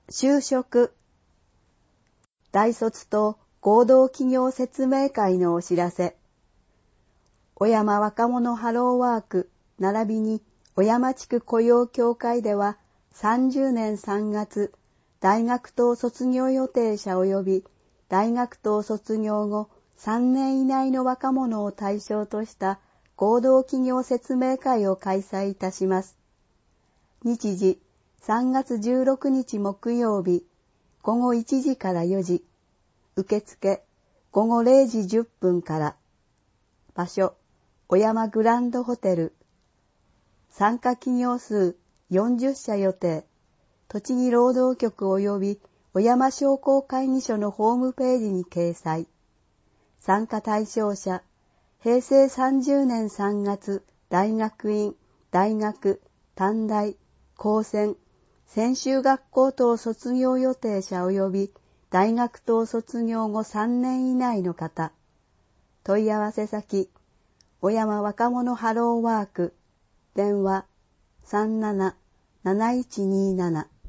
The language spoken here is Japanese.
就職。大卒と合同企業説明会のお知らせ。小山若者ハローワーク並びに小山地区雇用協会では30年3月、大学等卒業予定者及び大学等卒業後3年以内の若者を対象とした合同企業説明会を開催いたします。日時3月16日木曜日、午後1時から4時、受付午後0時10分から、場所、小山グランドホテル、参加企業数40社予定、栃木労働局及び小山商工会議所のホームページに掲載。参加対象者、平成30年3月、大学院、大学、短大、高専、専修学校等卒業予定者及び大学等卒業後3年以内の方。問い合わせ先、小山若者ハローワーク、電話37-7127